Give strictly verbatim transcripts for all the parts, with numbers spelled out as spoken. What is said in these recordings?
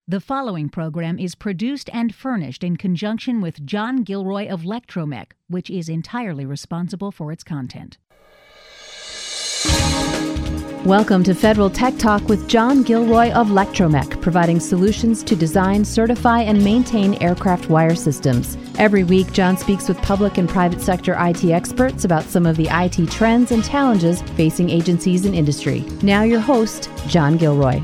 The following program is produced and furnished in conjunction with John Gilroy of Lectromech, which is entirely responsible for its content. Welcome to Federal Tech Talk with John Gilroy of Lectromech, providing solutions to design, certify, and maintain aircraft wire systems. Every week, John speaks with public and private sector I T experts about some of the I T trends and challenges facing agencies and industry. Now your host, John Gilroy.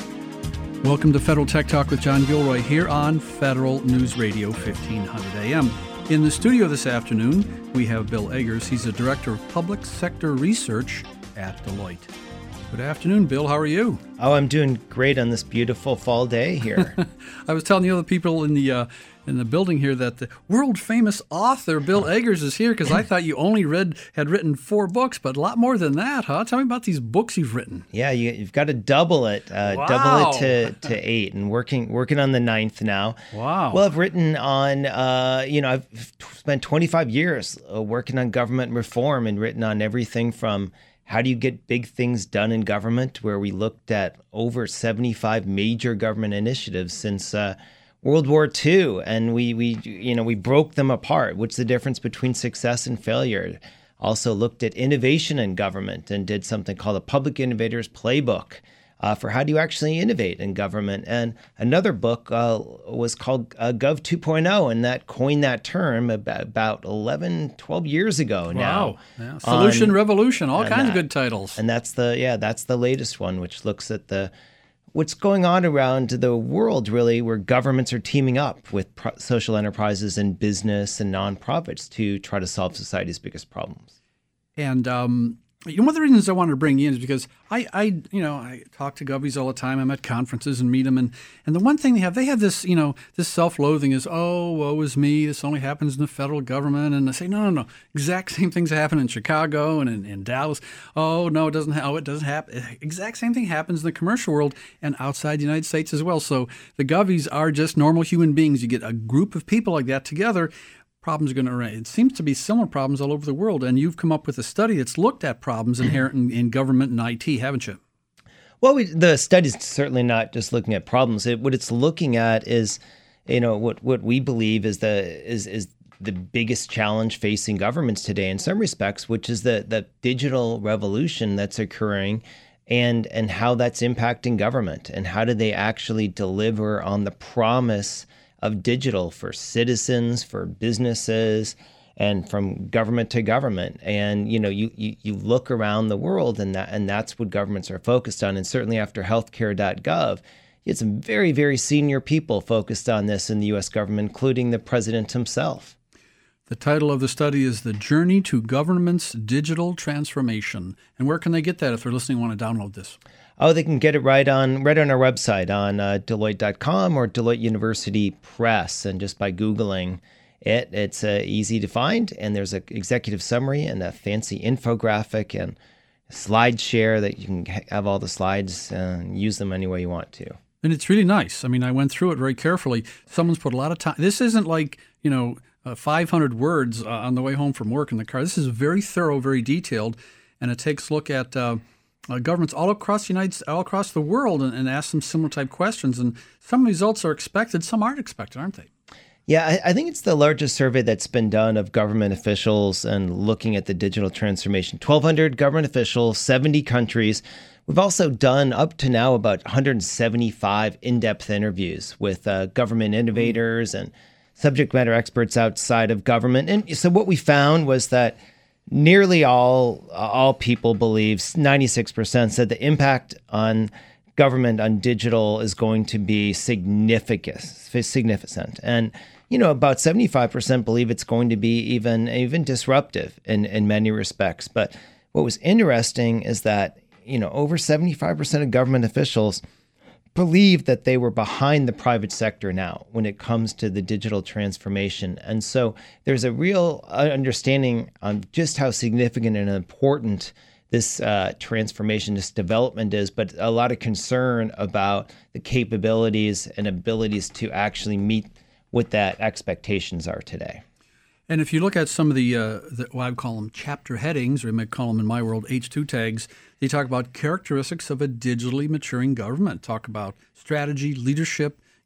Welcome to Federal Tech Talk with John Gilroy here on Federal News Radio fifteen hundred A M. In the studio this afternoon, we have Bill Eggers. He's the Director of Public Sector Research at Deloitte. Good afternoon, Bill. How are you? Oh, I'm doing great on this beautiful fall day here. I was telling the other people in the uh, in the building here that the world-famous author Bill Eggers is here because I thought you only read had written four books, but a lot more than that, huh? Tell me about these books you've written. Yeah, you, you've got to double it, uh, wow. double it to, to eight, and working working on the ninth now. Wow. Well, I've written on, uh, you know, I've spent twenty-five years uh, working on government reform and written on everything from how do you get big things done in government, where we looked at over seventy-five major government initiatives since uh, World War Two, and we we you know we broke them apart. What's the difference between success and failure? Also looked at innovation in government and did something called a Public Innovators Playbook uh, for how do you actually innovate in government. And another book uh, was called uh, Gov two point oh, and that coined that term about, about eleven, twelve years ago now. Wow. Yeah. Solution on, Revolution, all kinds that, of good titles. And that's the yeah, that's the latest one, which looks at the what's going on around the world, really, where governments are teaming up with pro- social enterprises and business and nonprofits to try to solve society's biggest problems. And um, you know, one of the reasons I wanted to bring you in is because I, I, you know, I talk to govies all the time. I'm at conferences and meet them, and, and the one thing they have, they have this, you know, this self-loathing is, oh, woe is me. This only happens in the federal government, and I say, no, no, no, exact same things happen in Chicago and in, in Dallas. Oh no, it doesn't. Ha- oh, it doesn't happen. Exact same thing happens in the commercial world and outside the United States as well. So the govies are just normal human beings. You get a group of people like that together. Problems are going to arise. It seems to be similar problems all over the world, and you've come up with a study that's looked at problems inherent in, in government and I T, haven't you? Well, we, the study's certainly not just looking at problems. It, what it's looking at is, you know, what what we believe is the is is the biggest challenge facing governments today in some respects, which is the the digital revolution that's occurring, and and how that's impacting government, and how do they actually deliver on the promise of digital for citizens, for businesses, and from government to government. And, you know, you, you, you look around the world, and that and that's what governments are focused on. And certainly after healthcare dot gov, you had some very, very senior people focused on this in the U S government, including the president himself. The title of the study is The Journey to Government's Digital Transformation. And where can they get that if they're listening and want to download this? Oh, they can get it right on right on our website on uh, Deloitte dot com or Deloitte University Press. And just by Googling it, it's uh, easy to find. And there's an executive summary and a fancy infographic and a slide share that you can have all the slides and use them any way you want to. And it's really nice. I mean, I went through it very carefully. Someone's put a lot of time. This isn't like, you know, uh, five hundred words uh, on the way home from work in the car. This is very thorough, very detailed, and it takes a look at uh, uh, governments all across the United, all across the world, and, and asks them similar type questions. And some results are expected, some aren't expected, aren't they? Yeah, I, I think it's the largest survey that's been done of government officials and looking at the digital transformation. twelve hundred government officials, seventy countries. We've also done up to now about one hundred seventy-five in-depth interviews with uh, government innovators and subject matter experts outside of government. And so what we found was that nearly all all people believe, ninety-six percent said the impact on government on digital is going to be significant, significant. And, you know, about seventy-five percent believe it's going to be even even disruptive in, in many respects. But what was interesting is that, you know, over seventy-five percent of government officials believed that they were behind the private sector now when it comes to the digital transformation. And so there's a real understanding on just how significant and important this uh, transformation, this development is, but a lot of concern about the capabilities and abilities to actually meet what that expectations are today. And if you look at some of the, uh, the what I would call them chapter headings, or you might call them in my world H two tags, they talk about characteristics of a digitally maturing government, talk about strategy, leadership,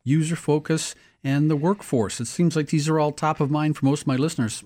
user focus, and the workforce. It seems like these are all top of mind for most of my listeners.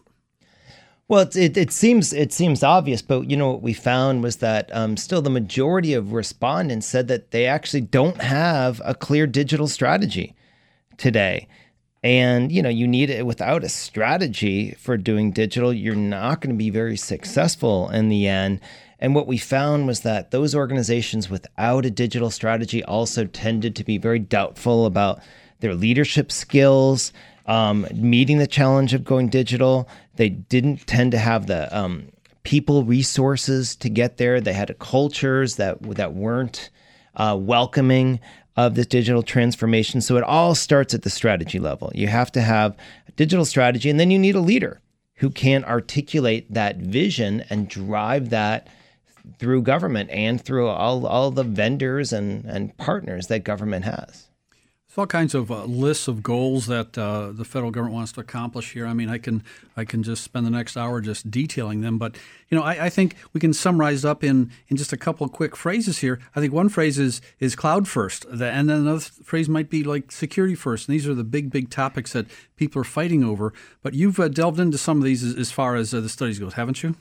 Well, it, it, it seems it seems obvious, but you know what we found was that um, still the majority of respondents said that they actually don't have a clear digital strategy today. And, you know, you need it without a strategy for doing digital, you're not going to be very successful in the end. And what we found was that those organizations without a digital strategy also tended to be very doubtful about their leadership skills, um, meeting the challenge of going digital. They didn't tend to have the um, people resources to get there. They had cultures that that weren't uh, welcoming of this digital transformation. So it all starts at the strategy level. You have to have a digital strategy, and then you need a leader who can articulate that vision and drive that through government and through all, all the vendors and, and partners that government has. There's all kinds of uh, lists of goals that uh, the federal government wants to accomplish here. I mean, I can I can just spend the next hour just detailing them. But, you know, I, I think we can summarize up in, in just a couple of quick phrases here. I think one phrase is is cloud first. And then another phrase might be like security first. And these are the big, big topics that people are fighting over. But you've uh, delved into some of these as, as far as uh, the studies go, haven't you?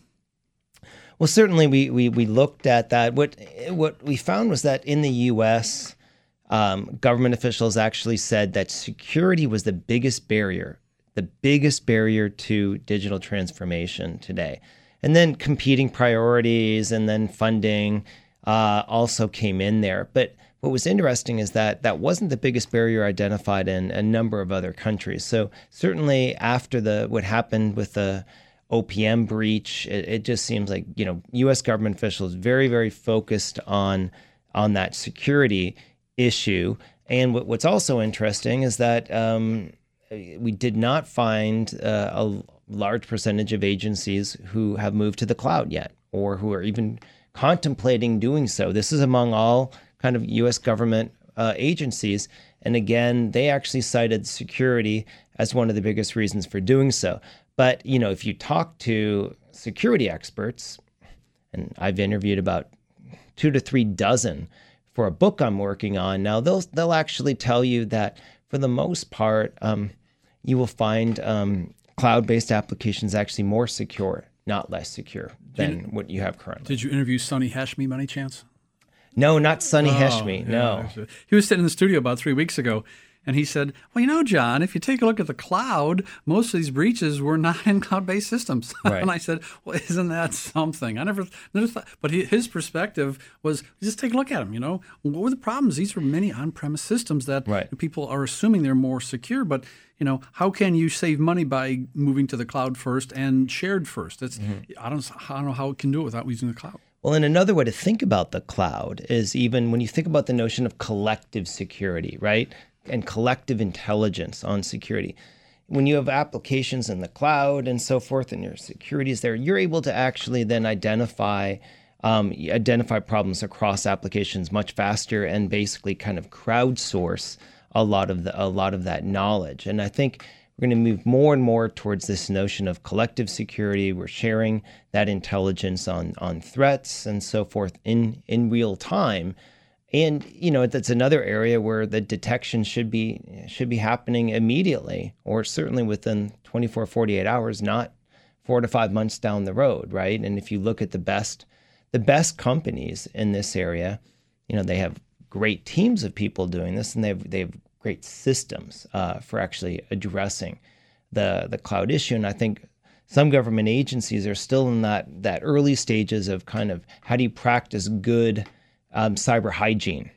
Well, certainly we, we we looked at that. What what we found was that in the U S, um, government officials actually said that security was the biggest barrier, the biggest barrier to digital transformation today. And then competing priorities and then funding uh, also came in there. But what was interesting is that that wasn't the biggest barrier identified in a number of other countries. So certainly after the what happened with the O P M breach, it, it just seems like, you know, U S government officials very, very focused on on that security issue. And what, what's also interesting is that um, we did not find uh, a large percentage of agencies who have moved to the cloud yet, or who are even contemplating doing so. This is among all kind of U S government uh, agencies. And again, they actually cited security as one of the biggest reasons for doing so. But, you know, if you talk to security experts, and I've interviewed about two to three dozen for a book I'm working on now, they'll they'll actually tell you that for the most part, um, you will find um, cloud-based applications actually more secure, not less secure than did, what you have currently. Did you interview Sonny Hashmi by any chance? No, not Sonny oh, Hashmi, yeah, no. He was sitting in the studio about three weeks ago, and he said, well, you know, John, if you take a look at the cloud, most of these breaches were not in cloud-based systems. Right. And I said, well, isn't that something? I never, never thought. But he, his perspective was, just take a look at them, you know. What were the problems? These were many on-premise systems that right. people are assuming they're more secure. But, you know, how can you save money by moving to the cloud first and shared first? It's, mm-hmm. I don't, I don't know how it can do it without using the cloud. Well, and another way to think about the cloud is even when you think about the notion of collective security, right? And collective intelligence on security. When you have applications in the cloud and so forth, and your security is there, you're able to actually then identify um, identify problems across applications much faster and basically kind of crowdsource a lot of the a lot of that knowledge. And I think we're going to move more and more towards this notion of collective security. We're sharing that intelligence on on threats and so forth in in real time. And, you know, that's another area where the detection should be should be happening immediately, or certainly within twenty-four, forty-eight hours, not four to five months down the road, right? And if you look at the best the best companies in this area, you know, they have great teams of people doing this, and they have, they have great systems uh, for actually addressing the the cloud issue. And I think some government agencies are still in that that early stages of kind of how do you practice good Um, cyber hygiene,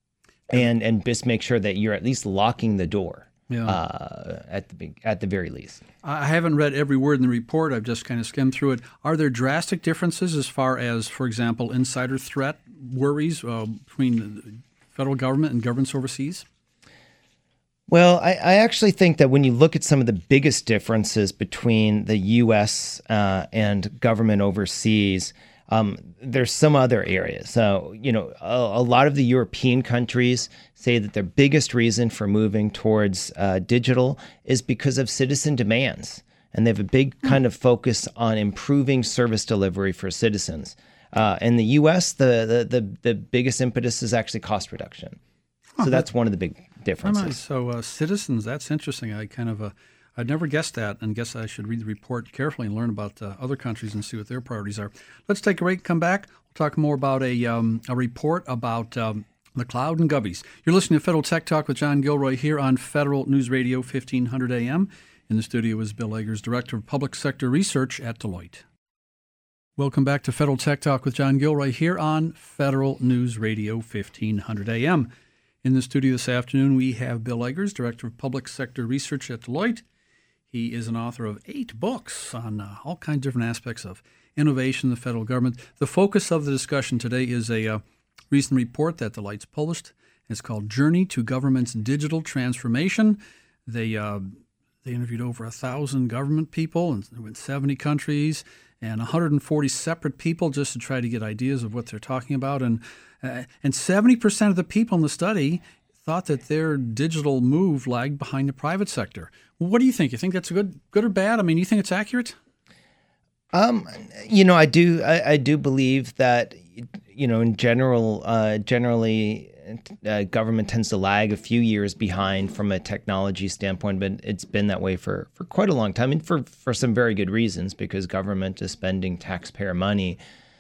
and and just make sure that you're at least locking the door yeah. uh, at the at the very least. I haven't read every word in the report. I've just kind of skimmed through it. Are there drastic differences as far as, for example, insider threat worries uh, between the federal government and governments overseas? Well, I, I actually think that when you look at some of the biggest differences between the U S uh, and government overseas, Um, there's some other areas. So, you know, a, a lot of the European countries say that their biggest reason for moving towards uh, digital is because of citizen demands. And they have a big kind of focus on improving service delivery for citizens. Uh, in the U S, the, the the the biggest impetus is actually cost reduction. So that's one of the big differences. So uh, citizens, that's interesting. I kind of, uh, I'd never guessed that, and guess I should read the report carefully and learn about uh, other countries and see what their priorities are. Let's take a break, come back. We'll talk more about a, um, a report about um, the cloud and govies. You're listening to Federal Tech Talk with John Gilroy here on Federal News Radio fifteen hundred A M. In the studio is Bill Eggers, Director of Public Sector Research at Deloitte. Welcome back to Federal Tech Talk with John Gilroy here on Federal News Radio fifteen hundred A M. In the studio this afternoon, we have Bill Eggers, Director of Public Sector Research at Deloitte. He is an author of eight books on uh, all kinds of different aspects of innovation in the federal government. The focus of the discussion today is a uh, recent report that Deloitte's published. It's called Journey to Government's Digital Transformation. They uh, they interviewed over one thousand government people in, in seventy countries and one hundred forty separate people just to try to get ideas of what they're talking about. And uh, and seventy percent of the people in the study thought that their digital move lagged behind the private sector. What do you think? You think that's good, good or bad? I mean, you think it's accurate? Um, you know, I do. I, I do believe that, you know, in general, uh, generally, uh, government tends to lag a few years behind from a technology standpoint, but it's been that way for, for quite a long time, and for, for some very good reasons, because government is spending taxpayer money.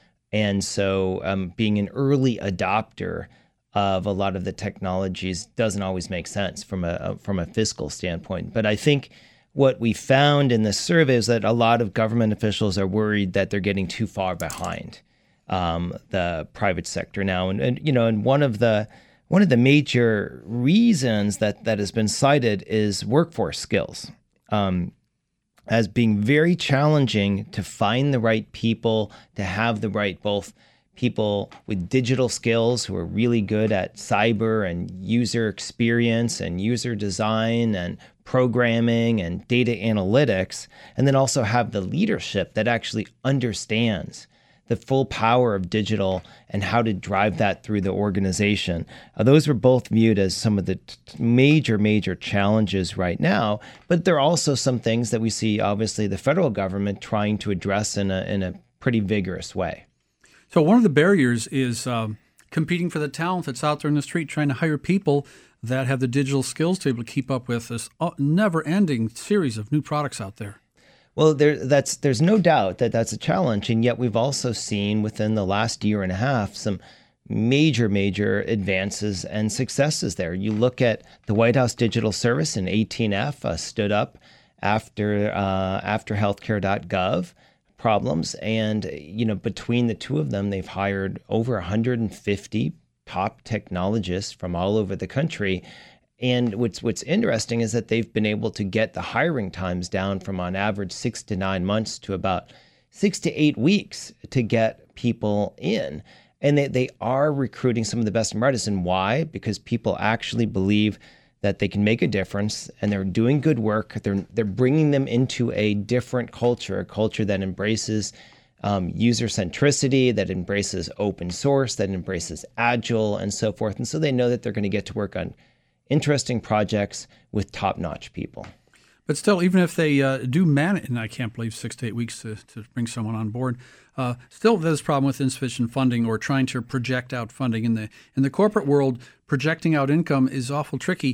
And so um, being an early adopter of a lot of the technologies doesn't always make sense from a from a fiscal standpoint. But I think what we found in this survey is that a lot of government officials are worried that they're getting too far behind um, the private sector now. And, and you know, and one of the one of the major reasons that that has been cited is workforce skills. Um, as being very challenging to find the right people, to have the right both people with digital skills who are really good at cyber and user experience and user design and programming and data analytics, and then also have the leadership that actually understands the full power of digital and how to drive that through the organization. Uh, those were both viewed as some of the t- major, major challenges right now, but there are also some things that we see, obviously, the federal government trying to address in a, in a pretty vigorous way. So one of the barriers is um, competing for the talent that's out there in the street, trying to hire people that have the digital skills to be able to keep up with this never-ending series of new products out there. Well, there, that's there's no doubt that that's a challenge, and yet we've also seen within the last year and a half some major, major advances and successes there. You look at the White House Digital Service, and eighteen F uh, stood up after uh, after healthcare dot gov problems, and you know between the two of them, they've hired over one hundred fifty top technologists from all over the country. And what's what's interesting is that they've been able to get the hiring times down from on average six to nine months to about six to eight weeks to get people in. And they, they are recruiting some of the best and brightest. And why? Because people actually believe that they can make a difference and they're doing good work. They're they're bringing them into a different culture, a culture that embraces um, user centricity, that embraces open source, that embraces agile and so forth. And so they know that they're going to get to work on interesting projects with top-notch people. But still, even if they uh, do manage, and I can't believe six to eight weeks to, to bring someone on board, uh, still there's a problem with insufficient funding or trying to project out funding. In the in the corporate world, projecting out income is awful tricky.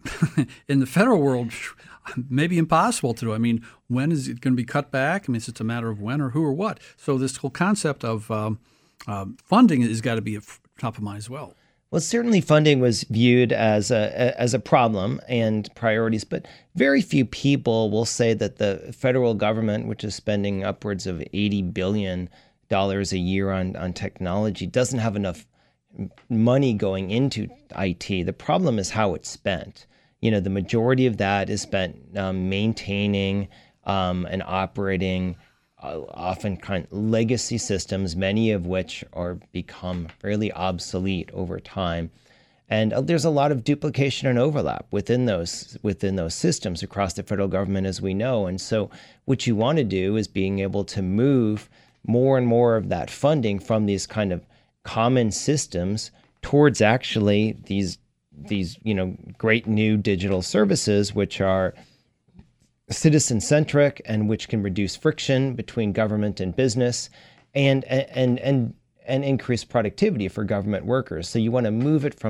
In the federal world, maybe impossible to do. I mean, when is it going to be cut back? I mean, it's just a matter of when or who or what. So this whole concept of um, uh, funding has got to be top of mind as well. Well, certainly funding was viewed as a as a problem and priorities, but very few people will say that the federal government, which is spending upwards of eighty billion dollars a year on, on technology, doesn't have enough money going into I T. The problem is how it's spent. You know, the majority of that is spent um, maintaining um, and operating Uh, often kind of legacy systems, many of which are become fairly obsolete over time. And uh, there's a lot of duplication and overlap within those within those systems across the federal government, as we know. And so what you want to do is being able to move more and more of that funding from these kind of common systems towards actually these these, you know, great new digital services, which are citizen-centric and which can reduce friction between government and business and and and and increase productivity for government workers. So you want to move it from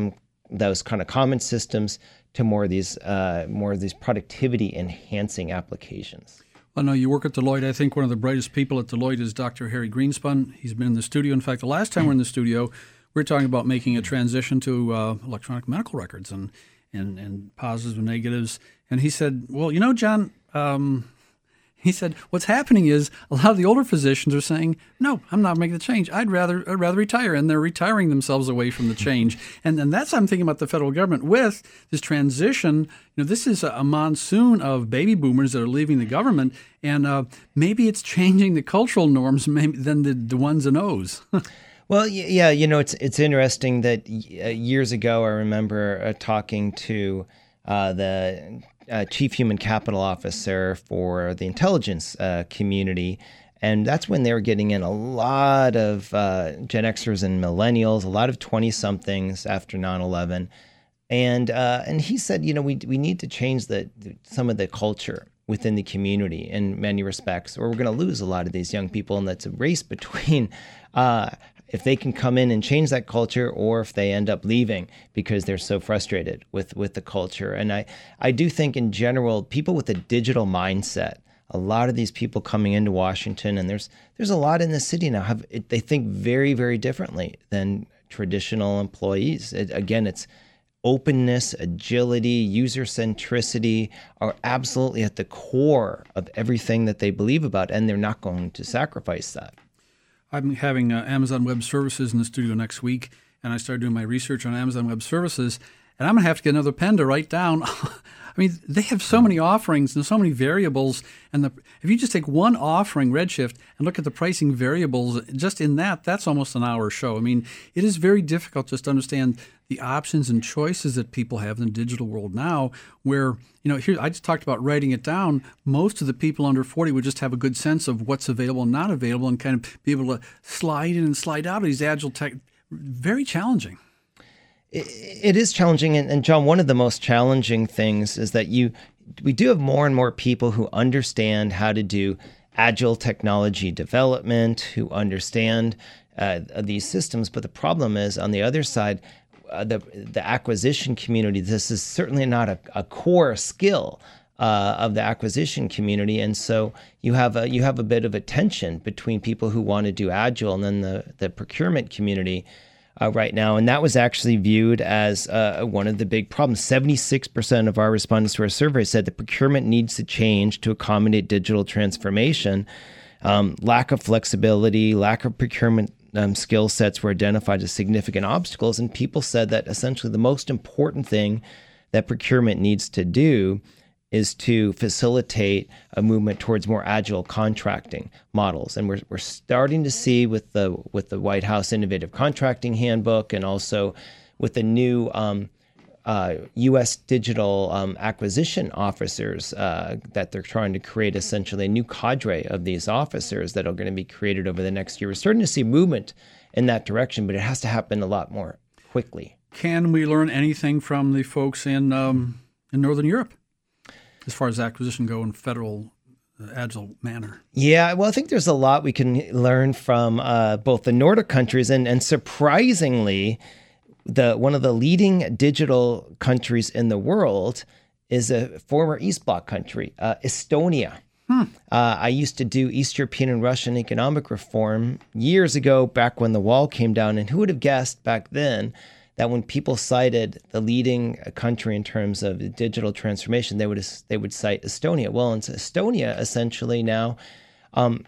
those kind of common systems to more of these uh, more of these productivity enhancing applications. I know you work at Deloitte. I think one of the brightest people at Deloitte is Doctor Harry Greenspun. He's been in the studio. In fact, the last time we were in the studio, we were talking about making a transition to uh, electronic medical records and, and, and positives and negatives. And he said, well, you know, John, um, he said, what's happening is a lot of the older physicians are saying, no, I'm not making the change. I'd rather I'd rather retire. And they're retiring themselves away from the change. And and that's what I'm thinking about the federal government with this transition. You know, this is a, a monsoon of baby boomers that are leaving the government. And uh, maybe it's changing the cultural norms maybe than the, the ones and O's. Well, yeah, you know, it's it's interesting that years ago I remember uh, talking to uh, the uh, chief human capital officer for the intelligence uh, community, and that's when they were getting in a lot of uh, Gen Xers and millennials, a lot of twenty-somethings after nine eleven, and uh, and he said, you know, we we need to change the some of the culture within the community in many respects, or we're going to lose a lot of these young people, and that's a race between. Uh, if they can come in and change that culture, or if they end up leaving because they're so frustrated with, with the culture. And I, I do think in general, people with a digital mindset, a lot of these people coming into Washington, and there's there's a lot in the city now, have they think very, very differently than traditional employees. It, again, it's openness, agility, user centricity are absolutely at the core of everything that they believe about, and they're not going to sacrifice that. I'm having uh, Amazon Web Services in the studio next week, and I started doing my research on Amazon Web Services, and I'm going to have to get another pen to write down. I mean, they have so many offerings and so many variables, and the, if you just take one offering, Redshift, and look at the pricing variables, just in that, that's almost an hour show. I mean, it is very difficult just to understand the options and choices that people have in the digital world now, where, you know, here I just talked about writing it down. Most of the people under forty would just have a good sense of what's available and not available and kind of be able to slide in and slide out of these agile tech. Very challenging. It, it is challenging. And, and John, one of the most challenging things is that you we do have more and more people who understand how to do agile technology development, who understand uh, these systems. But the problem is on the other side, Uh, the the acquisition community, this is certainly not a, a core skill uh, of the acquisition community, and so you have a you have a bit of a tension between people who want to do agile and then the the procurement community uh, right now, and that was actually viewed as uh, one of the big problems. seventy-six percent of our respondents to our survey said that procurement needs to change to accommodate digital transformation. Um, lack of flexibility, lack of procurement Um, skill sets were identified as significant obstacles, and people said that essentially the most important thing that procurement needs to do is to facilitate a movement towards more agile contracting models. And we're we're starting to see with the with the White House Innovative Contracting Handbook, and also with the new um, uh, U S digital um, acquisition officers uh, that they're trying to create essentially a new cadre of these officers that are going to be created over the next year. We're starting to see movement in that direction, but it has to happen a lot more quickly. Can we learn anything from the folks in um, in Northern Europe as far as acquisition go in federal uh, agile manner? Yeah, well, I think there's a lot we can learn from uh, both the Nordic countries and, and surprisingly, The one of the leading digital countries in the world is a former East Bloc country, uh, Estonia. Hmm. Uh, I used to do East European and Russian economic reform years ago, back when the wall came down. And who would have guessed back then that when people cited the leading country in terms of digital transformation, they would they would cite Estonia. Well, in Estonia, essentially now, um,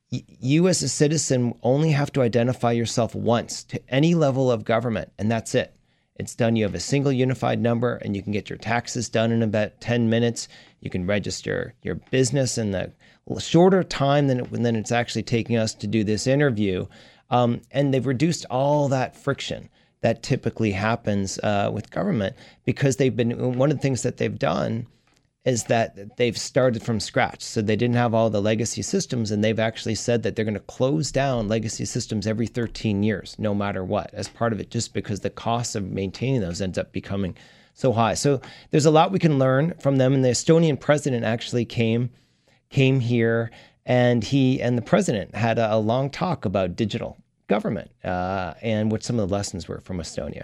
you as a citizen only have to identify yourself once to any level of government, and that's it. It's done. You have a single unified number, and you can get your taxes done in about ten minutes. You can register your business in the shorter time than, it, than it's actually taking us to do this interview. Um, and they've reduced all that friction that typically happens uh, with government, because they've been, one of the things that they've done is that they've started from scratch. So they didn't have all the legacy systems, and they've actually said that they're going to close down legacy systems every thirteen years, no matter what, as part of it, just because the cost of maintaining those ends up becoming so high. So there's a lot we can learn from them. And the Estonian president actually came came here, and he and the president had a, a long talk about digital government uh, and what some of the lessons were from Estonia.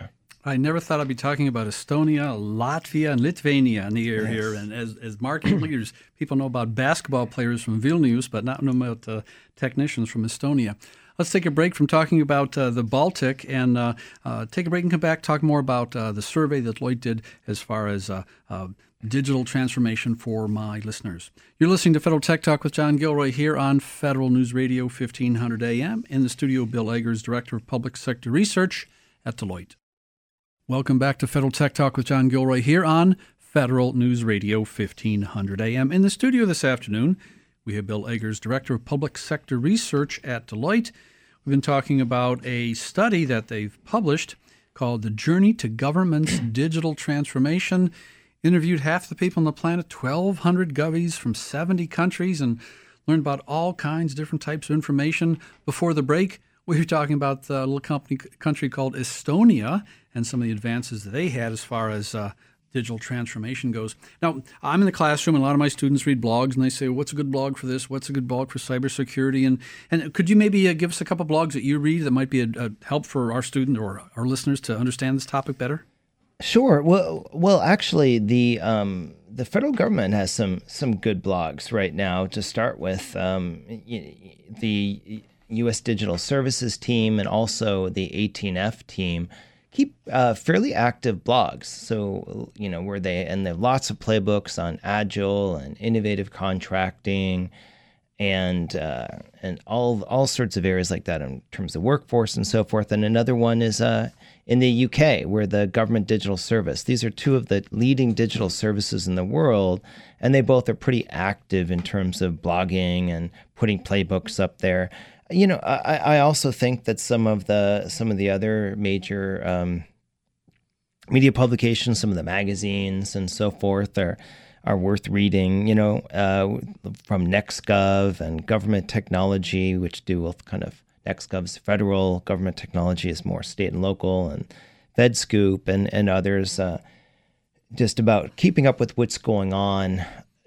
I never thought I'd be talking about Estonia, Latvia, and Lithuania in the air Yes. here. And as, as market leaders, people know about basketball players from Vilnius, but not know about uh, technicians from Estonia. Let's take a break from talking about uh, the Baltic and uh, uh, take a break and come back, talk more about uh, the survey that Deloitte did as far as uh, uh, digital transformation for my listeners. You're listening to Federal Tech Talk with John Gilroy here on Federal News Radio fifteen hundred A M. In the studio, Bill Eggers, Director of Public Sector Research at Deloitte. Welcome back to Federal Tech Talk with John Gilroy here on Federal News Radio fifteen hundred A M. In the studio this afternoon, we have Bill Eggers, Director of Public Sector Research at Deloitte. We've been talking about a study that they've published called The Journey to Government's Digital Transformation. Interviewed half the people on the planet, twelve hundred govies from seventy countries, and learned about all kinds of different types of information. Before the break, we were talking about a little company, country called Estonia and some of the advances that they had as far as uh, digital transformation goes. Now, I'm in the classroom, and a lot of my students read blogs, and they say, what's a good blog for this? What's a good blog for cybersecurity? And and could you maybe uh, give us a couple blogs that you read that might be a, a help for our student or our listeners to understand this topic better? Sure. Well, well, actually, the um, the federal government has some some good blogs right now. To start with, um, the U S Digital Services team and also the eighteen F team keep uh, fairly active blogs. So, you know, where they and they have lots of playbooks on agile and innovative contracting, and uh, and all all sorts of areas like that in terms of workforce and so forth. And another one is uh, in the U K, where the Government Digital Service. These are two of the leading digital services in the world, and they both are pretty active in terms of blogging and putting playbooks up there. You know, I, I also think that some of the some of the other major um, media publications, some of the magazines and so forth, are are worth reading. You know, uh, from NextGov and Government Technology, which do with kind of NextGov's federal, Government Technology is more state and local, and FedScoop and and others, uh, just about keeping up with what's going on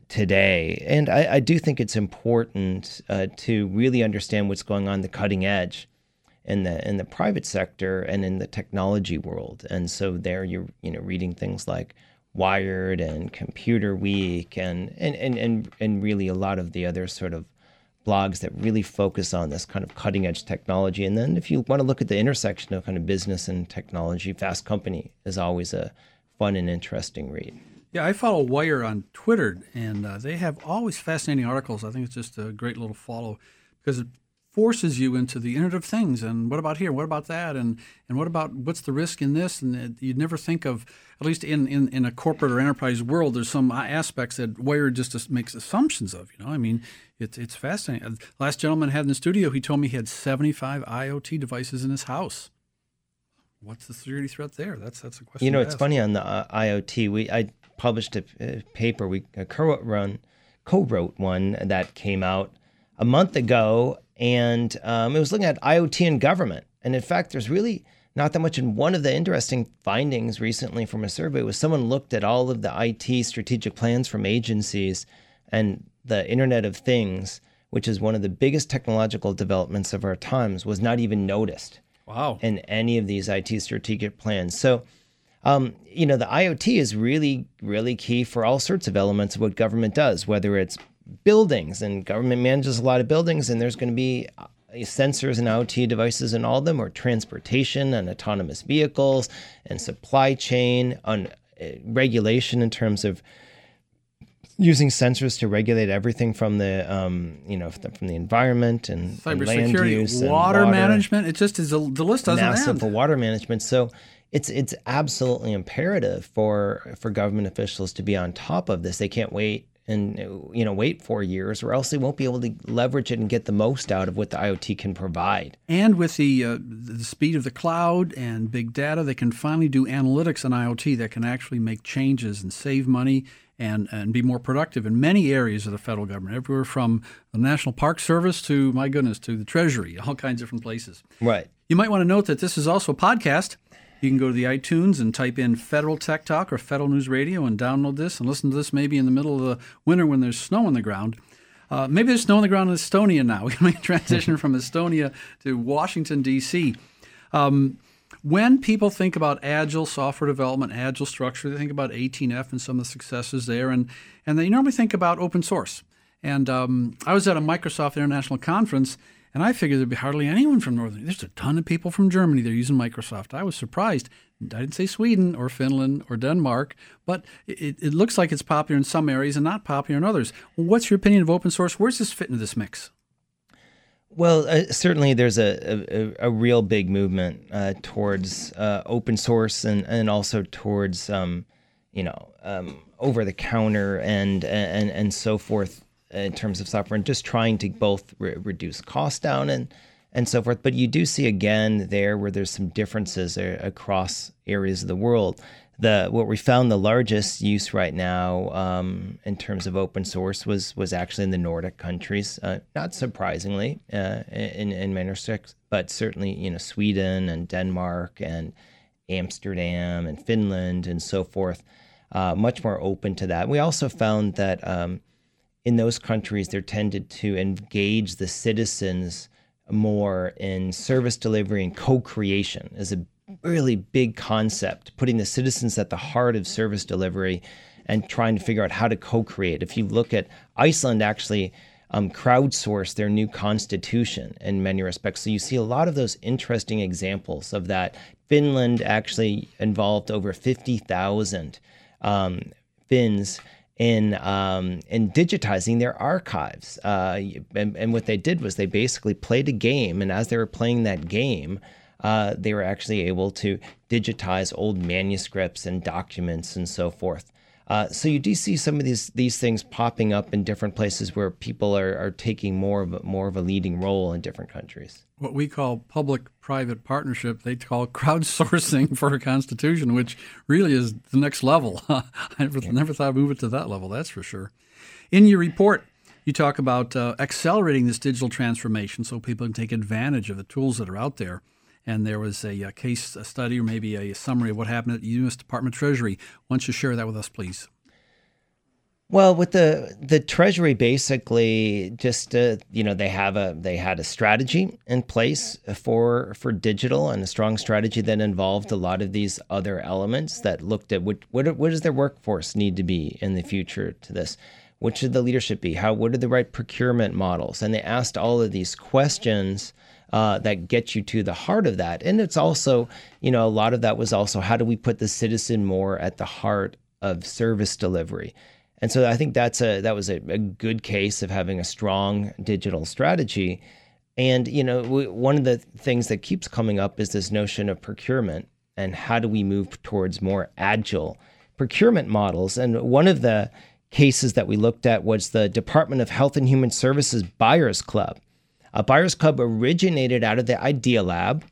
today. And I, I do think it's important uh, to really understand what's going on the cutting edge in the in the private sector and in the technology world. And so there you're you know reading things like Wired and Computer Week and and and and, and really a lot of the other sort of blogs that really focus on this kind of cutting edge technology. And then if you want to look at the intersection of kind of business and technology, Fast Company is always a fun and interesting read. Yeah, I follow Wire on Twitter, and uh, they have always fascinating articles. I think it's just a great little follow because it forces you into the Internet of Things. And what about here? What about that? And and what about what's the risk in this? And it, you'd never think of, at least in, in, in a corporate or enterprise world, there's some aspects that Wire just makes assumptions of. You know, I mean, it's it's fascinating. Last gentleman I had in the studio, he told me he had seventy-five IoT devices in his house. What's the security threat there? That's that's a question. You know, to it's ask. funny on the uh, IoT. We I published a, a paper. We uh, co-run, co-wrote one that came out a month ago, and um, it was looking at IoT and government. And in fact, there's really not that much. And one of the interesting findings recently from a survey was someone looked at all of the I T strategic plans from agencies and the Internet of Things, which is one of the biggest technological developments of our times, was not even noticed. Wow. In any of these I T strategic plans. So, um, you know, the IoT is really, really key for all sorts of elements of what government does, whether it's buildings, and government manages a lot of buildings, and there's going to be sensors and IoT devices in all of them, or transportation and autonomous vehicles and supply chain, on uh, regulation in terms of using sensors to regulate everything from the, um, you know, from the environment and, and land use, cybersecurity, and water management. It just is a, the list doesn't massive end. for water management. So it's it's absolutely imperative for for government officials to be on top of this. They can't wait and you know wait four years, or else they won't be able to leverage it and get the most out of what the IoT can provide. And with the uh, the speed of the cloud and big data, they can finally do analytics on IoT that can actually make changes and save money and, and be more productive in many areas of the federal government, everywhere from the National Park Service to, my goodness, to the Treasury, all kinds of different places. Right. You might want to note that this is also a podcast. You can go to the iTunes and type in Federal Tech Talk or Federal News Radio and download this and listen to this maybe in the middle of the winter when there's snow on the ground. Uh, maybe there's snow on the ground in Estonia now. We can make a transition from Estonia to Washington, D C Um, When people think about agile software development, agile structure, they think about eighteen F and some of the successes there, and, and they normally think about open source. And um, I was at a Microsoft International Conference, and I figured there'd be hardly anyone from Northern. There's a ton of people from Germany. They're using Microsoft. I was surprised. I didn't say Sweden or Finland or Denmark, but it, it looks like it's popular in some areas and not popular in others. What's your opinion of open source? Where's this fit into this mix? Well, uh, certainly there's a, a, a real big movement uh, towards uh, open source and, and also towards, um, you know, um, over-the-counter and, and, and so forth in terms of software, and just trying to both re- reduce costs down and and so forth. But you do see again there where there's some differences across areas of the world. The what we found the largest use right now um, in terms of open source was was actually in the Nordic countries, uh, not surprisingly uh, in in many respects, but certainly you know Sweden and Denmark and Amsterdam and Finland and so forth, uh, much more open to that. We also found that um, in those countries they tended to engage the citizens more in service delivery and co-creation is a really big concept, putting the citizens at the heart of service delivery and trying to figure out how to co-create. If you look at Iceland, actually um, crowdsourced their new constitution in many respects. So you see a lot of those interesting examples of that. Finland actually involved over fifty thousand um, Finns in um, in digitizing their archives. Uh, and, and what they did was they basically played a game, and as they were playing that game, uh, they were actually able to digitize old manuscripts and documents and so forth. Uh, so you do see some of these these things popping up in different places where people are, are taking more of a, more of a leading role in different countries. What we call public-private partnership, they call crowdsourcing for a constitution, which really is the next level. I never, yeah. never thought I'd move it to that level, that's for sure. In your report, you talk about uh, accelerating this digital transformation so people can take advantage of the tools that are out there. And there was a, a case a study or maybe a summary of what happened at the U S Department of Treasury. Why don't you share that with us, please? Well, with the the Treasury, basically, just uh, you know, they have a they had a strategy in place for for digital, and a strong strategy that involved a lot of these other elements that looked at what what what does their workforce need to be in the future to this. What should the leadership be? How what are the right procurement models? And they asked all of these questions Uh, that get you to the heart of that. And it's also, you know, a lot of that was also how do we put the citizen more at the heart of service delivery? And so I think that's a that was a, a good case of having a strong digital strategy. And, you know, we, one of the things that keeps coming up is this notion of procurement and how do we move towards more agile procurement models. And one of the cases that we looked at was the Department of Health and Human Services Buyers Club. A Buyers Club originated out of the Idea Lab,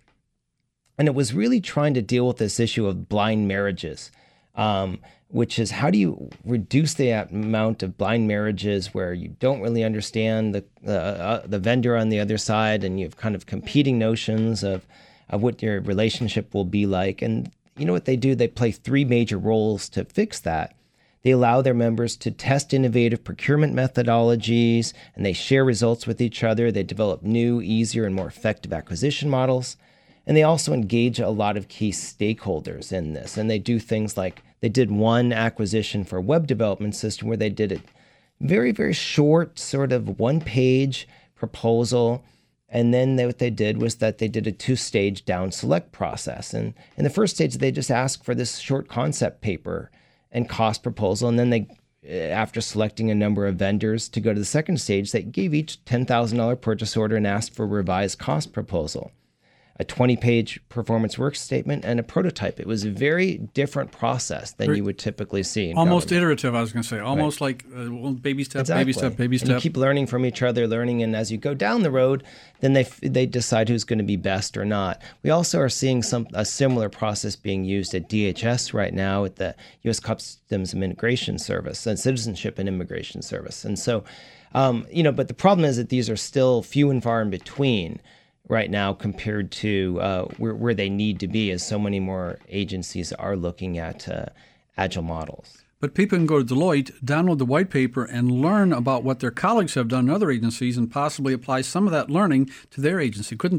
and it was really trying to deal with this issue of blind marriages, um, which is how do you reduce the amount of blind marriages where you don't really understand the uh, the vendor on the other side, and you have kind of competing notions of, of what your relationship will be like. And you know what they do? They play three major roles to fix that. They allow their members to test innovative procurement methodologies, and they share results with each other. They develop new, easier, and more effective acquisition models. And they also engage a lot of key stakeholders in this. And they do things like they did one acquisition for a web development system where they did a very, very short sort of one-page proposal. And then they, what they did was that they did a two-stage down select process. And in the first stage, they just asked for this short concept paper and cost proposal. And then they, after selecting a number of vendors to go to the second stage, they gave each ten thousand dollars purchase order and asked for a revised cost proposal, a twenty-page performance work statement, and a prototype. It was a very different process than very, you would typically see in almost government. iterative, I was going to say. Almost right. like uh, well, baby step, exactly. baby step, baby step. And you keep learning from each other, learning, and as you go down the road, then they they decide who's going to be best or not. We also are seeing some a similar process being used at D H S right now at the U S Customs and Immigration Service and Citizenship and Immigration Service. And so, um, you know, but the problem is that these are still few and far in between right now compared to uh, where, where they need to be, as so many more agencies are looking at uh, agile models. But people can go to Deloitte, download the white paper, and learn about what their colleagues have done in other agencies and possibly apply some of that learning to their agency, couldn't they?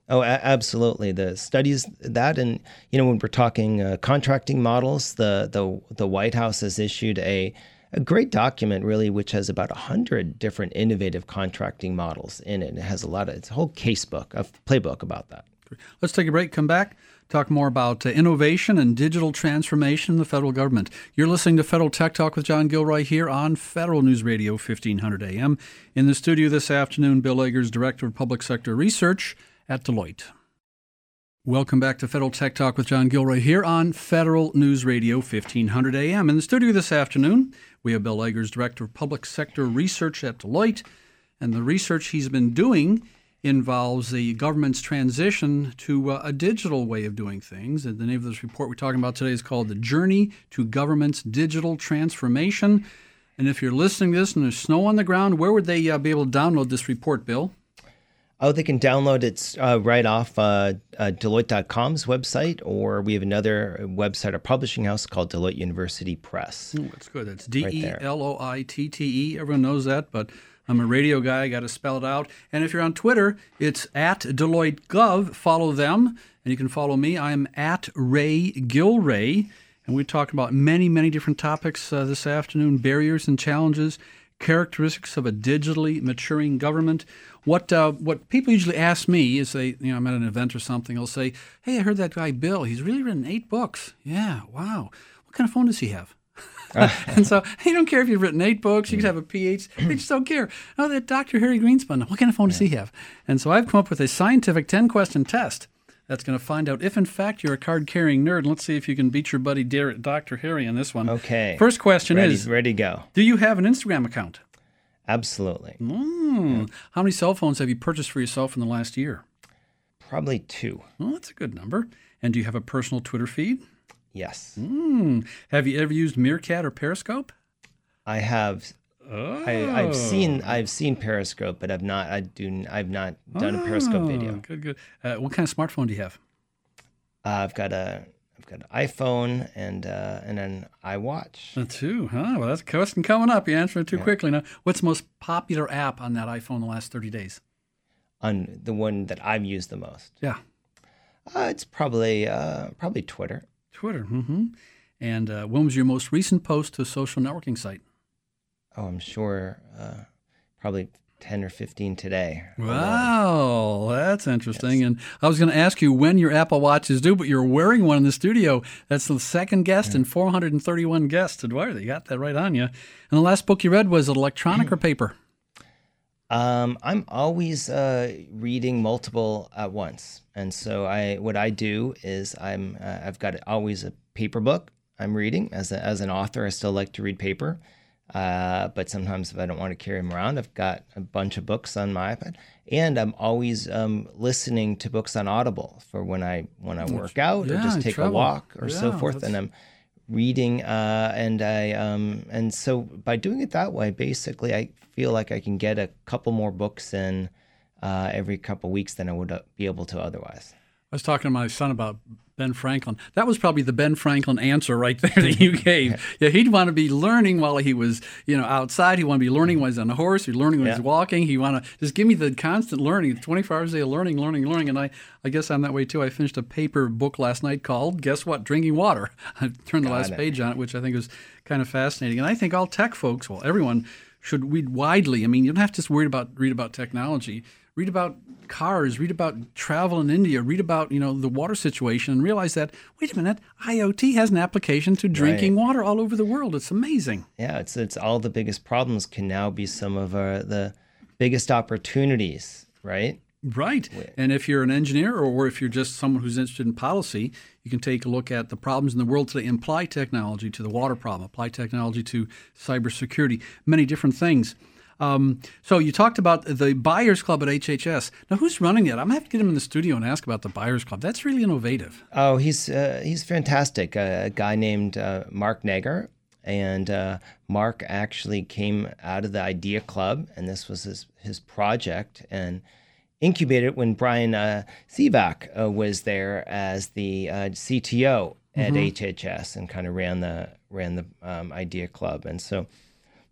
Oh, a- absolutely. The studies that, and you know, when we're talking uh, contracting models, the the the White House has issued a a great document, really, which has about a hundred different innovative contracting models in it. It has a lot of it's a whole casebook, a playbook about that. Let's take a break. Come back. Talk more about uh, innovation and digital transformation in the federal government. You're listening to Federal Tech Talk with John Gilroy here on Federal News Radio fifteen hundred A M. In the studio this afternoon, Bill Eggers, Director of Public Sector Research at Deloitte. Welcome back to Federal Tech Talk with John Gilroy here on Federal News Radio fifteen hundred A M. In the studio this afternoon, we have Bill Eggers, Director of Public Sector Research at Deloitte, and the research he's been doing involves the government's transition to uh, a digital way of doing things. And the name of this report we're talking about today is called The Journey to Government's Digital Transformation. And if you're listening to this and there's snow on the ground, where would they uh, be able to download this report, Bill? Oh, they can download it uh, right off uh, uh, Deloitte dot com's website, or we have another website, our publishing house called Deloitte University Press. Oh, that's good. That's D E L O I T T E. Everyone knows that, but I'm a radio guy. I got to spell it out. And if you're on Twitter, it's at Deloitte Gov. Follow them, and you can follow me. I'm at Ray Gilray, and we talk about many, many different topics uh, this afternoon: barriers and challenges, characteristics of a digitally maturing government. What uh, what people usually ask me is they, you know, I'm at an event or something, they'll say, "Hey, I heard that guy Bill, he's really written eight books." Yeah, wow. What kind of phone does he have? And so you don't care if you've written eight books, you could have a P H D, they just don't care. Oh, that Doctor Harry Greenspun, what kind of phone does he have? And so I've come up with a scientific ten-question test that's going to find out if, in fact, you're a card-carrying nerd. Let's see if you can beat your buddy Doctor Harry on this one. Okay. First question ready, is, ready to go. Do you have an Instagram account? Absolutely. Mm. Yeah. How many cell phones have you purchased for yourself in the last year? Probably two. Well, that's a good number. And do you have a personal Twitter feed? Yes. Mm. Have you ever used Meerkat or Periscope? I have. Oh. I, I've seen I've seen Periscope, but I've not. I do. I've not done oh, a Periscope video. Good, good. Uh, what kind of smartphone do you have? Uh, I've got a. I've got an iPhone and uh, and an iWatch. The two, huh? Well, that's a question coming up. You answered it too yeah. quickly. Now, what's the most popular app on that iPhone in the last thirty days? On the one that I've used the most. Yeah. Uh, it's probably uh, probably Twitter. Twitter. Mm-hmm. And uh, when was your most recent post to a social networking site? Oh, I'm sure uh, probably ten or fifteen today. Wow, that's interesting. Yes. And I was going to ask you when your Apple Watch is due, but you're wearing one in the studio. That's the second guest yeah. and four hundred thirty-one guests. Dwyer, you got that right on you. And the last book you read, was it electronic or paper? Um, I'm always uh, reading multiple at once, and so I what I do is I'm uh, I've got always a paper book I'm reading. As a, as an author, I still like to read paper, uh, but sometimes if I don't want to carry them around, I've got a bunch of books on my iPad, and I'm always um, listening to books on Audible for when I when I work out yeah, or just take travel. a walk or yeah, so forth, that's... and I'm reading uh, and I um, and so by doing it that way, basically I feel like I can get a couple more books in uh, every couple weeks than I would be able to otherwise. I was talking to my son about Ben Franklin. That was probably the Ben Franklin answer right there that you gave. Yeah, he'd want to be learning while he was, you know, outside. He'd want to be learning when he's on a horse. He'd learning when yeah. he's walking. He want to just give me the constant learning, twenty-four hours a day of learning, learning, learning. And I, I guess I'm that way too. I finished a paper book last night called, guess what, Drinking Water. I turned the Got last it. page on it, which I think was kind of fascinating. And I think all tech folks, well, everyone should read widely. I mean, you don't have to just worry about read about technology. Read about cars, read about travel in India, read about, you know, the water situation, and realize that, wait a minute, IoT has an application to drinking Right. water all over the world. It's amazing. Yeah, it's it's all the biggest problems can now be some of our, the biggest opportunities, right? Right. And if you're an engineer or if you're just someone who's interested in policy, you can take a look at the problems in the world today, apply technology to the water problem, apply technology to cybersecurity, many different things. Um, so you talked about the Buyers Club at H H S. Now, who's running that? I'm going to have to get him in the studio and ask about the Buyers Club. That's really innovative. Oh, he's uh, he's fantastic. Uh, a guy named uh, Mark Nagar. And uh, Mark actually came out of the Idea Club, and this was his, his project, and incubated it when Brian uh, Sivak uh, was there as the uh, C T O at mm-hmm. H H S and kind of ran the ran the um, Idea Club. And so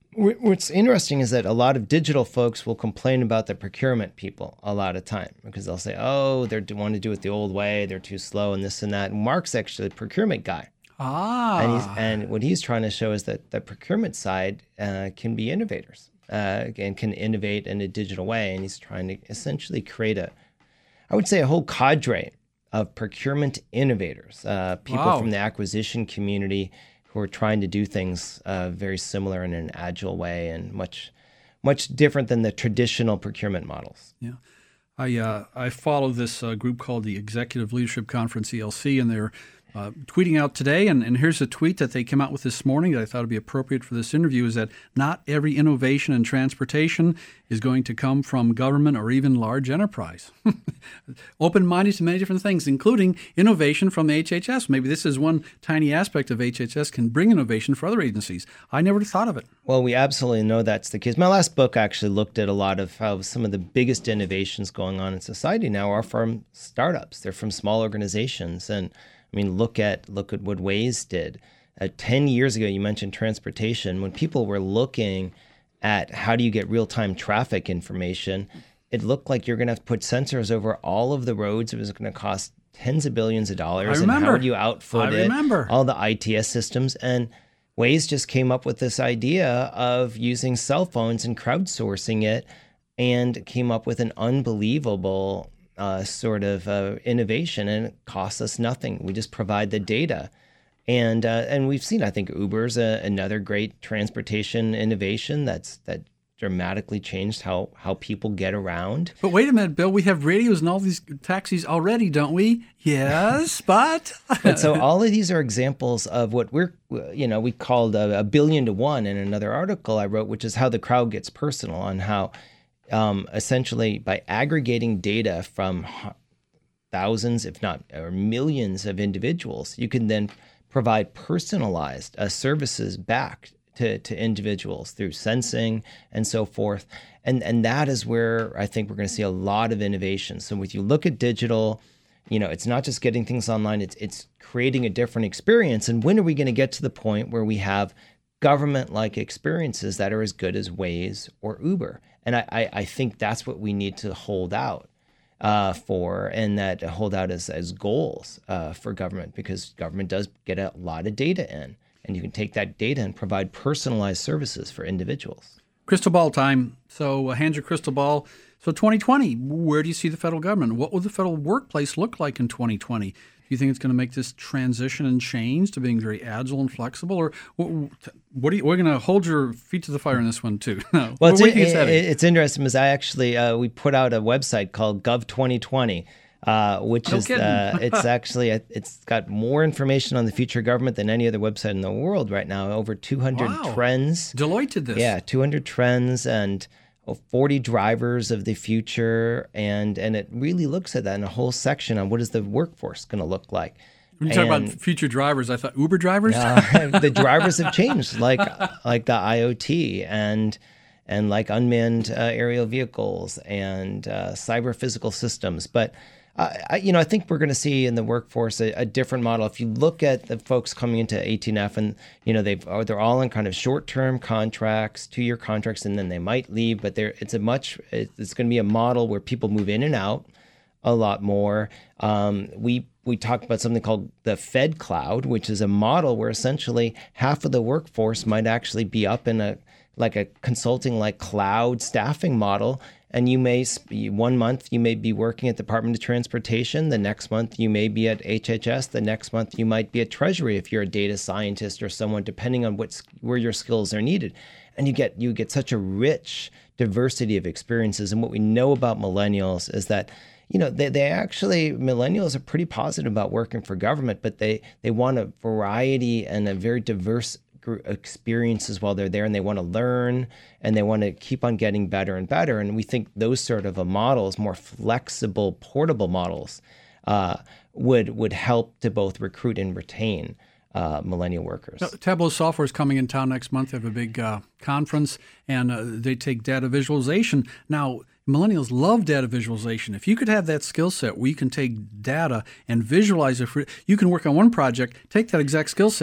What's interesting is that a lot of digital folks will complain about the procurement people a lot of time because they'll say, oh, they want to do it the old way, they're too slow and this and that. And Mark's actually a procurement guy. Ah. And, he's, and what he's trying to show is that the procurement side uh, can be innovators uh, and can innovate in a digital way. And he's trying to essentially create a, I would say, a whole cadre of procurement innovators, uh, people Wow. from the acquisition community who are trying to do things uh, very similar in an agile way and much, much different than the traditional procurement models. Yeah. I uh, I follow this uh, group called the Executive Leadership Conference, E L C, and they're uh, tweeting out today, and, and here's a tweet that they came out with this morning that I thought would be appropriate for this interview, is that not every innovation in transportation is going to come from government or even large enterprise. Open-minded to many different things, including innovation from H H S. Maybe this is one tiny aspect of H H S can bring innovation for other agencies. I never thought of it. Well, we absolutely know that's the case. My last book actually looked at a lot of how some of the biggest innovations going on in society now are from startups. They're from small organizations. And I mean, look at look at what Waze did. Uh, ten years ago, you mentioned transportation. When people were looking at how do you get real-time traffic information, it looked like you're going to have to put sensors over all of the roads. It was going to cost tens of billions of dollars. I remember. And how would you outfit I it? remember. All the I T S systems. And Waze just came up with this idea of using cell phones and crowdsourcing it and came up with an unbelievable uh, sort of uh, innovation, and it costs us nothing. We just provide the data. And uh, and we've seen, I think, Uber's a, another great transportation innovation that's that dramatically changed how, how people get around. But wait a minute, Bill, we have radios in all these taxis already, don't we? Yes, but... But so all of these are examples of what we're, you know, we called a, a billion to one in another article I wrote, which is how the crowd gets personal, on how um, essentially by aggregating data from thousands, if not or millions of individuals, you can then provide personalized uh, services back to, to individuals through sensing and so forth. And, and that is where I think we're going to see a lot of innovation. So if you look at digital, you know, it's not just getting things online, it's it's creating a different experience. And when are we going to get to the point where we have government-like experiences that are as good as Waze or Uber? And I, I, I think that's what we need to hold out uh, for, and that hold out as, as goals uh, for government, because government does get a lot of data in. And you can take that data and provide personalized services for individuals. Crystal ball time. So uh, hand your crystal ball. So twenty twenty, where do you see the federal government? What will the federal workplace look like in twenty twenty? Do you think it's going to make this transition and change to being very agile and flexible? Or what, what are you, we're going to hold your feet to the fire in this one, too. No. Well, it's, it, it's, it's interesting because I actually, uh, we put out a website called Gov twenty twenty. Uh, which no is uh, it's actually it's got more information on the future of government than any other website in the world right now. Over two hundred wow. trends. Deloitte did this. Yeah, two hundred trends and forty drivers of the future, and and it really looks at that in a whole section on what is the workforce going to look like. When you talk and, about future drivers, I thought Uber drivers. Uh, the drivers have changed, like like the I O T and. and like unmanned uh, aerial vehicles and uh, cyber physical systems. But, uh, I, you know, I think we're going to see in the workforce a, a different model. If you look at the folks coming into eighteen F and, you know, they've, they're all in kind of short-term contracts, two-year contracts, and then they might leave. But they're, it's a much, it's going to be a model where people move in and out a lot more. Um, we we talked about something called the Fed Cloud, which is a model where essentially half of the workforce might actually be up in a like a consulting, like cloud staffing model. And you may, one month you may be working at the Department of Transportation. The next month you may be at H H S. The next month you might be at Treasury if you're a data scientist or someone, depending on what where your skills are needed. And you get you get such a rich diversity of experiences. And what we know about millennials is that, you know, they, they actually, millennials are pretty positive about working for government, but they, they want a variety and a very diverse experiences while they're there, and they want to learn and they want to keep on getting better and better. And we think those sort of a models, more flexible, portable models, uh, would would help to both recruit and retain uh, millennial workers. Now, Tableau Software is coming in town next month. They have a big uh, conference, and uh, they take data visualization. Now, millennials love data visualization. If you could have that skill set where you can take data and visualize it, for, you can work on one project, take that exact skill set,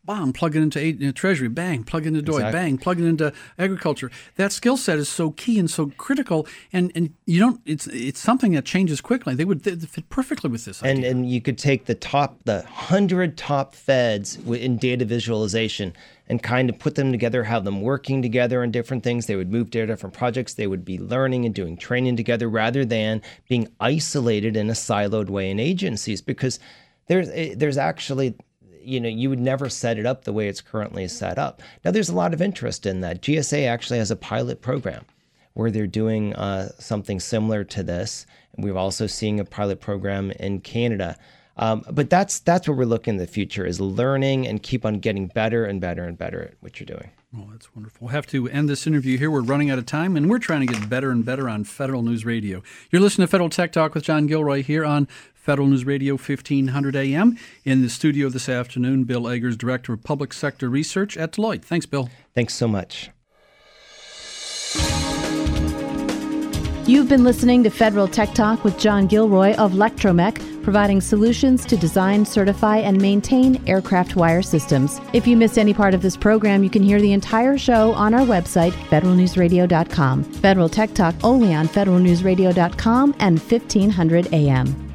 bomb, plug it into you know, Treasury, bang, plug it into D O I, Exactly. bang, plug it into agriculture. That skill set is so key and so critical, and, and you don't. It's it's something that changes quickly. They would they fit perfectly with this And idea. and you could take the top, the hundred top feds wi- in data visualization and kind of put them together, have them working together on different things. They would move to different projects. They would be learning and doing training together rather than being isolated in a siloed way in agencies. Because there's eh, there's actually, you know, you would never set it up the way it's currently set up. Now, there's a lot of interest in that. G S A actually has a pilot program where they're doing uh, something similar to this. And we're also seeing a pilot program in Canada. Um, but that's that's what we're looking in the future, is learning and keep on getting better and better and better at what you're doing. Oh, that's wonderful. We'll have to end this interview here. We're running out of time, and we're trying to get better and better on Federal News Radio. You're listening to Federal Tech Talk with John Gilroy here on Federal News Radio fifteen hundred A M. In the studio this afternoon, Bill Eggers, Director of Public Sector Research at Deloitte. Thanks, Bill. Thanks so much. You've been listening to Federal Tech Talk with John Gilroy of Lectromech, providing solutions to design, certify, and maintain aircraft wire systems. If you missed any part of this program, you can hear the entire show on our website, federal news radio dot com. Federal Tech Talk only on federal news radio dot com and fifteen hundred A M.